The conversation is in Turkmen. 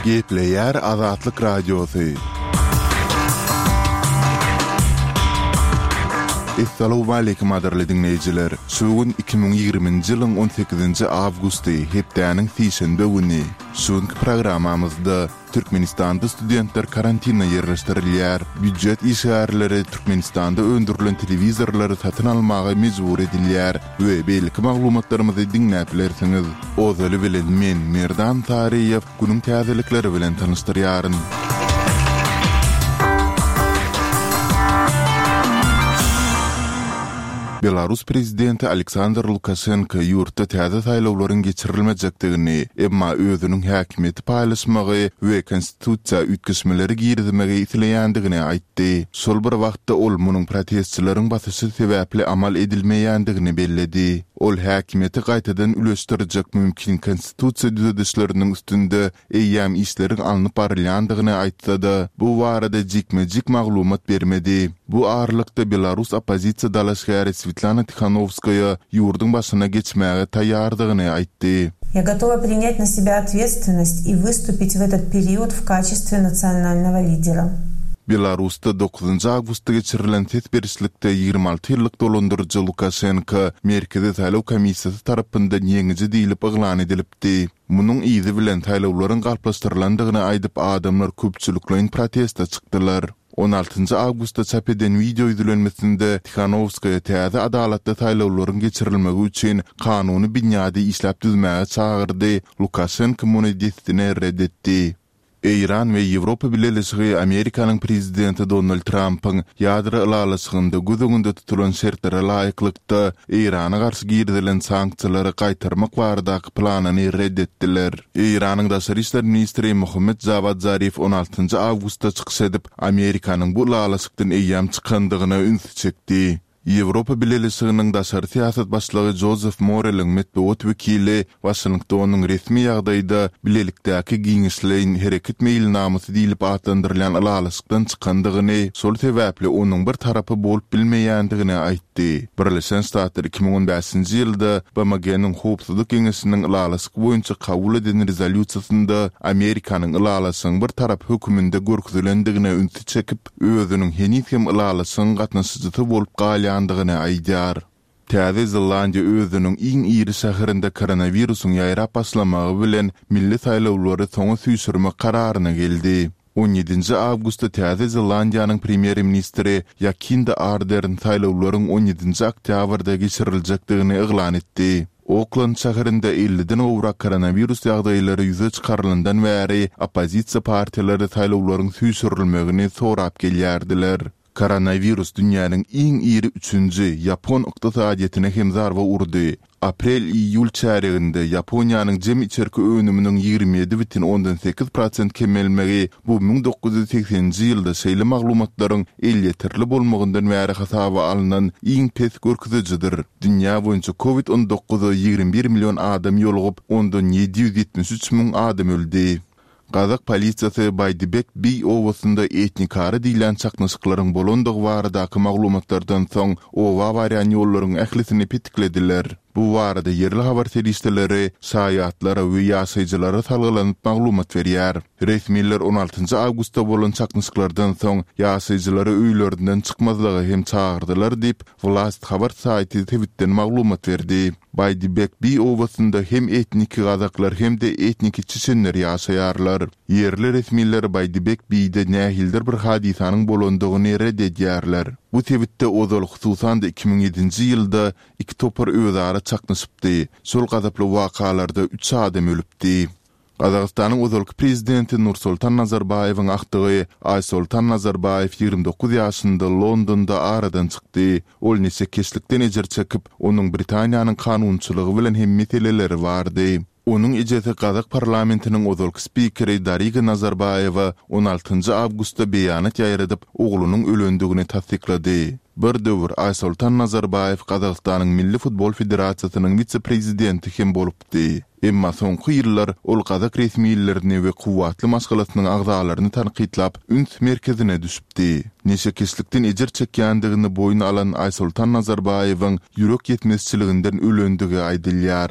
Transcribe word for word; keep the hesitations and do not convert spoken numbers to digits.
Gepleyer Azatlyk Radiosu. Assalamu alaykum adarly dinleyijiler. Şugun iki bin ýygrymynjy ýylyň on sekizinji awgusty hepdäniň sýşembe güni. Şuňky programamyzda Türkmenistanda studentler karantina ýerleşdirilýär. Büdjet işgärleri Türkmenistanda öndürilen telewizorlary satyn almagy mejbur edilýär we belki maglumatlarymyzy dinläplersiňiz. Ozaly bilen men Merdan Tariýew günüň täzelikleri bilen tanışdyrýaryn. Belarus prezidenti Aleksandr Lukashenko ýurtda täze saýlawlaryň geçirilmejekdigini, emma özüniň häkimeti paýlaşmagy we konstitusiýa ütküsmeleri girizmegi isleýändigini aýtdy. Şol bir wagtda ol munyň protestçilaryň basyşy sebäpli amal edilmeýändigini belledi. Ol häkimeti gaýtadan üleşdirjek mümkin konstitusiýa düzedişleriniň üstünde eýýäm işleriň alınıp barylýandygyny aýtdy. Bu barada jikme-jik maglumat bermedi. Bu aralykda Belarus opozisiýa dalaşgary Svetlana Tikhanovskaya ýurduň başyna geçmäge taýýardygyny aýtdy. Я готова принять на себя ответственность и выступить в этот период в качестве национального лидера. Belarusda dokuzunji awgustda geçirilen tetberişlikde ýygrimi alty ýyllyk dolandyrjy Lukashenko Merkezi Saýlaw Komissiýasy tarapyndan ýeňiji diýilip eglan edilipdi. Munyň izi bilen saýlawlaryň galplaşdyrylandygyny aýdyp adamlar köpçülikleň protesta çykdylar. on altynji awgustda çap eden video ýüzlenmesinde Tikhanovskaya täze adalatda saýlawlaryň geçirilmegi üçin kanuny binýady işläp düzmäge çagyrdy. Lukashenko muny destine reddetdi. Iran we Ýewropa bileşigi Amerikanyň prezidenti Donald Trump'yň ýadra ýalaşygynda gözüňde tutulan şertlere laýyklykda Irana garşy girilen sanksiýalary gaýtarmak baradaky planyny reddetdiler. Iranyň daşary işler ministri Mohammed Javad Zarif on altynji awgustda çykyş edip Amerikanyň bu ýalaşykdan eýýäm çykandygyna üns çekdi. Ýewropa bileşiginiň daşary siýasat başlygy Joseph Borrell'in medeniýet wekili Washingtonyň resmi ýagdaýda bilelikdäki giňişleýin hereket meýilnamasy diýilip atlandyrylan ýalaşykdan çykandygyny, şol sebäpli onuň bir tarapy bolup bilmeýändigini aýtdy. Birleşen Ştatlar iki bin on beşinji ýylda B M G'niň howpsuzlyk geňeşiniň ýalaşyk boýunça kabul edilen rezolýusiýasynda Amerikanyň ýalaşygyň bir tarap höküminde görkezlendigine üns çekip özüniň henüzem ýalaşygyň gatnaşyjy bolup galýan andygyny aýdýar. Täze Zelandiýa özüniň iň iri şäherinde koronawirusyň ýaýrap başlamagy bilen milli saýlawlary soňa süýsürme kararyna geldi. on ýedinji awgustda Täze Zelandiýanyň premier ministri Jacinda Ardern saýlawlaryň on ýedinji oktýabrda geçiriljekdigini eglan etdi. Oakland şäherinde elliden owrak koronawirus ýagdaýlary ýüze çykarylyndan bäri opozisiýa partiýalary saýlawlaryň süýsürilmegini sorap gelýärdiler. Koronavirus dünýäniň iň iri üçünji Ýapon ykdysadyetine hem zarba urdy. Aprel-iýul çäreginde Ýaponiýanyň jem içerki önüminiň ýygrimi ýedi butun ondan sekiz prosent kemelmegi bu bin dokuz yüz seksenji ýylda şeýle maglumatlaryň elli bolmagyndan bäri hasaba alynan iň pes görkezijidir. Dünýä boýunça covid on dokuz ýygrimi bir million adam ýolugyp ondan ýedi yüz ýetmiş üç min adam öldi. Gazak polisiýasy Baydibek Bey owasynda etnikary diýilen çaknaşyklaryň bolandygy baradaky maglumatlardan soň owa barýan ýollaryň ählisini petiklediler. Bu barada yerli habar serişdeleri, saýatlara we ýaşaýjylara salgylanyp maglumat berýär. Resmiler on altynji awgustda bolan çaknaşyklardan soň ýaşaýjylara öýlerinden çykmazlygy hem çagyrdylar diýip Vlast habar saýty Twitterden maglumat berdi. Baydibek Bey owasynda hem etnik gazaklar hem de etnik çeçenler ýaşaýarlar. Yerli resmiler Baydibek Bey'de nähildir bir hadisanyň bolandygyny reddedýärler. Bu Twitterde ozal hususan da iki bin ýedinji ýylda iki topar özara çaknaşypdy. Şol gazaply wakalarda üç adam ölüpdi. Qazaqstanyň özalky prezidenti Nursultan Nazarbayewiň akdygy Aysultan Nazarbayew ýygrimi dokuz ýaşynda Londonda aradan çykdy. Ol nese keslikden ejer çekip, onuň Britaniýanyň kanunçylygy bilen hem meseleleri bardy. Onun ejesi Qazaq parlamentiniň özalky spikeri Dariga Nazarbayewa on altynji awgustda beýanat ýaýradyp oglunyň ölendigini tasdiklady. Bir döwür Aysultan Nazarbayew Qazaqstanyň Milli Futbol Federasiýasynyň vitse-prezidenti hem bolupdy. Emma soňky ýyllar ol Qazaq resmiýetlerini we kuwatly maşgalatynyň agzalaryny tanqidlap üns merkezine düşüpdi. Neşe keslikden ejer çekýändigini boyuna alan Aysultan Nazarbayewiň ýürek ýetmezçiliginden ölendigi aýdylýar.